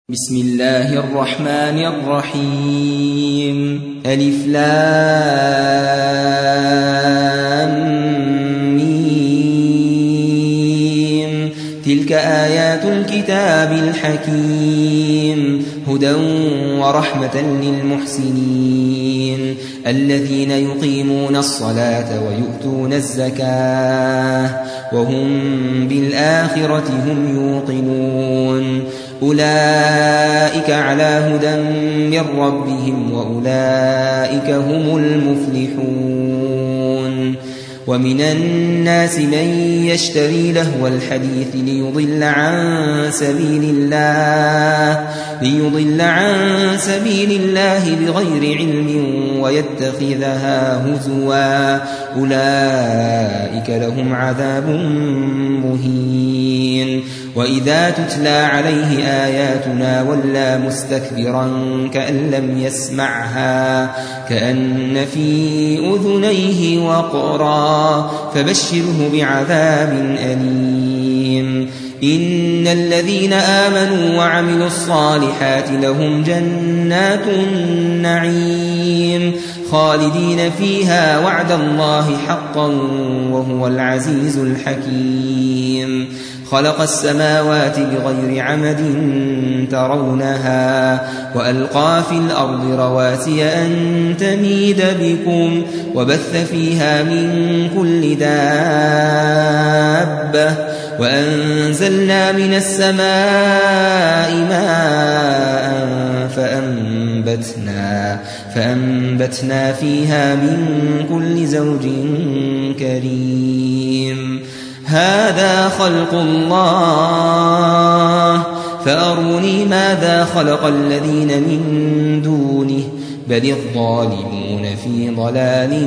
بسم الله الرحمن الرحيم ألف لام ميم تلك آيات الكتاب الحكيم هدى ورحمة للمحسنين الذين يقيمون الصلاة ويؤتون الزكاة وهم بالآخرة هم يوقنون أولئك على هدى من ربهم وأولئك هم المفلحون ومن الناس من يشتري لهو الحديث ليضل عن سبيل الله بغير علم ويتخذها هزوا أولئك لهم عذاب مهين وإذا تتلى عليه آياتنا ولى مستكبرا كأن لم يسمعها كأن في أذنيه وقرا فبشره بعذاب أليم إن الذين آمنوا وعملوا الصالحات لهم جنات النعيم خالدين فيها وعد الله حقا وهو العزيز الحكيم خلق السماوات بغير عمد ترونها وألقى في الأرض رواسي أن تميد بكم وبث فيها من كل دابة وأنزلنا من السماء ماء فأنبتنا فيها من كل زوج كريم هذا خلق الله فأروني ماذا خلق الذين من دونه بل الظالمون في ضلال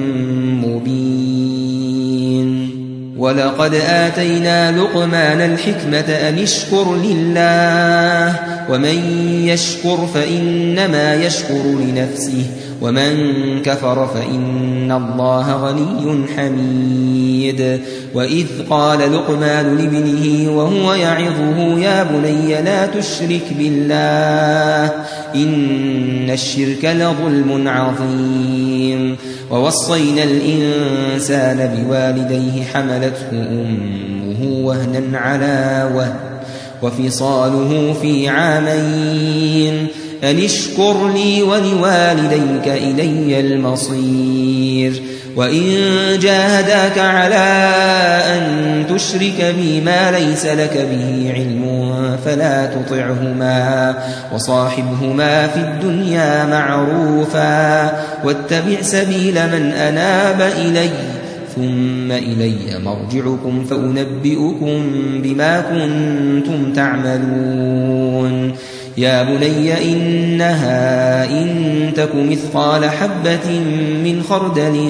مبين ولقد آتينا لقمان الحكمة أن اشكر لله ومن يشكر فإنما يشكر لنفسه ومن كفر فإن الله غني حميد وإذ قال لقمان لابنه وهو يعظه يا بني لا تشرك بالله إن الشرك لظلم عظيم ووصينا الإنسان بوالديه حملته أمه وهنا على وهن وفصاله في عامين أن اشكر لي ولوالديك إلي المصير وإن جاهداك على أن تشرك بي ما ليس لك به علم فلا تطعهما وصاحبهما في الدنيا معروفا واتبع سبيل من أناب إلي ثم إلي مرجعكم فأنبئكم بما كنتم تعملون يا بني إنها إن تك مثقال حبة من خردل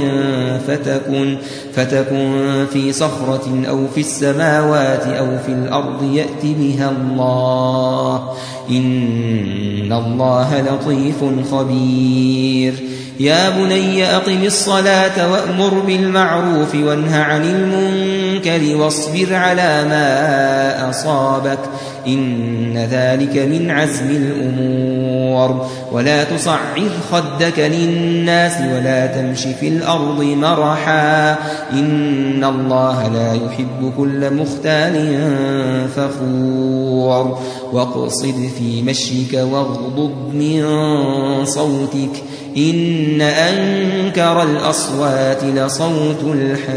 فتكن في صخرة أو في السماوات أو في الأرض يأت بها الله إن الله لطيف خبير يا بني أقم الصلاة وأمر بالمعروف وانه عن المنكر واصبر على ما أصابك إن ذلك من عزم الأمور ولا تصعر خدك للناس ولا تمش في الأرض مرحا إن الله لا يحب كل مختال فخور واقصد في مشيك واغضض من صوتك إن أنكر الأصوات لصوت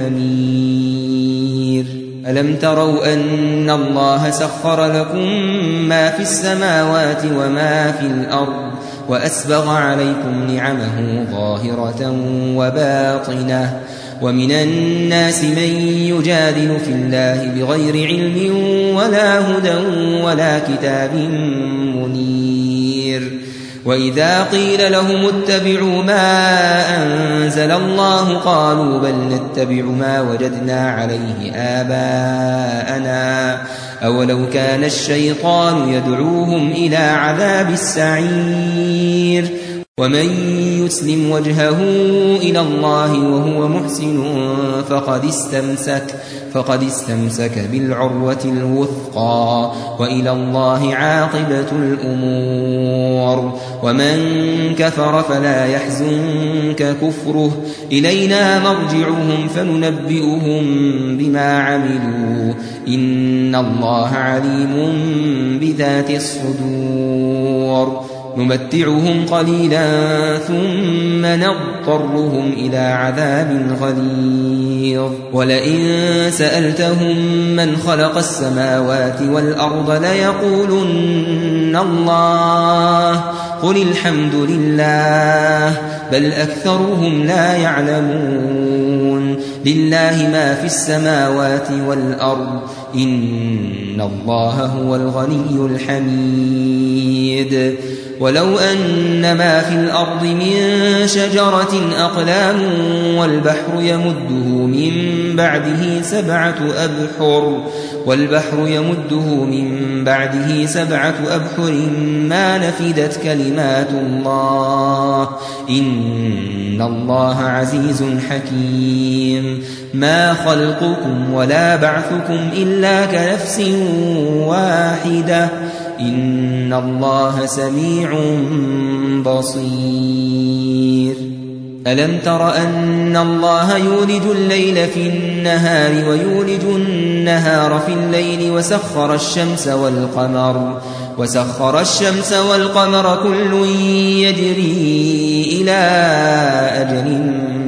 الحمير ألم تروا أن الله سخر لكم ما في السماوات وما في الأرض وأسبغ عليكم نعمه ظاهرة وباطنة ومن الناس من يجادل في الله بغير علم ولا هدى ولا كتاب منير وإذا قيل لهم اتبعوا ما أنزل الله قالوا بل نتبع ما وجدنا عليه آباءنا أولو كان الشيطان يدعوهم إلى عذاب السعير ومن يسلم وجهه إلى الله وهو محسن فقد استمسك بالعروة الوثقى وإلى الله عاقبة الأمور. ومن كفر فلا يحزنك كفره إلينا مرجعهم فننبئهم بما عملوا إن الله عليم بذات الصدور. نمتعهم قليلا ثم نضطرهم إلى عذاب غليظ. ولئن سألتهم من خلق السماوات والأرض ليقولن الله قل الحمد لله بل أكثرهم لا يعلمون. لله ما في السماوات والأرض إن الله هو الغني الحميد. ولو أن ما في الأرض من شجرة أقلام والبحر يمده من بعده سبعة أبحر ما نفدت كلمات الله إن الله عزيز حكيم. ما خلقكم ولا بعثكم إلا كنفس واحدة إن الله سميع بصير. ألم تر أن الله يولج الليل في النهار ويولج النهار في الليل وسخر الشمس والقمر كل يجري إلى أجل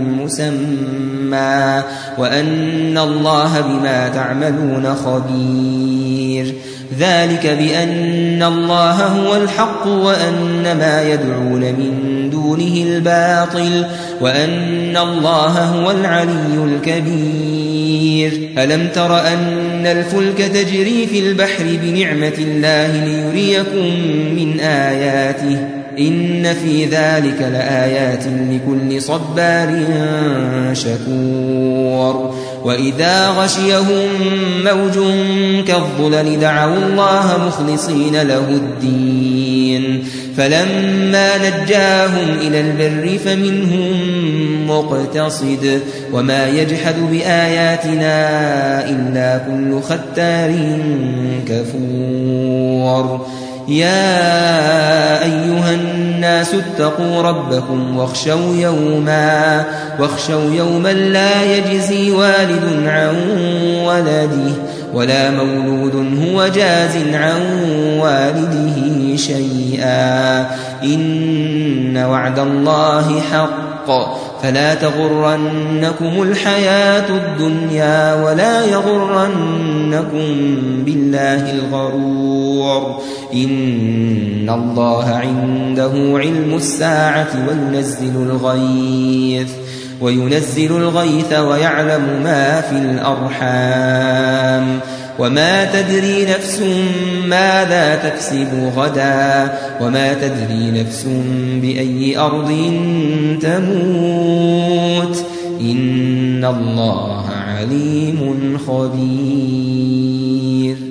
مسمى وأن الله بما تعملون خبير. ذلك بأن الله هو الحق وأن ما يدعون من دونه الباطل وأن الله هو العلي الكبير. ألم تر أن الفلك تجري في البحر بنعمة الله ليريكم من آياته إن في ذلك لآيات لكل صبار شكور. وإذا غشيهم موج كالظلل دعوا الله مخلصين له الدين فلما نجاهم إلى البر فمنهم مقتصد وما يجحد بآياتنا إلا كل ختار كفور. يا أيها الناس اتقوا ربكم واخشوا يوما لا يجزي والد عن ولده ولا مولود هو جاز عن والده شيئا إن وعد الله حق فلا تغرنكم الحياة الدنيا ولا يغرنكم بالله الغرور. إن الله عنده علم الساعة وينزل الغيث ويعلم ما في الأرحام وما تدري نفس ماذا تكسب غدا وما تدري نفس بأي أرض تموت إن الله عليم خبير.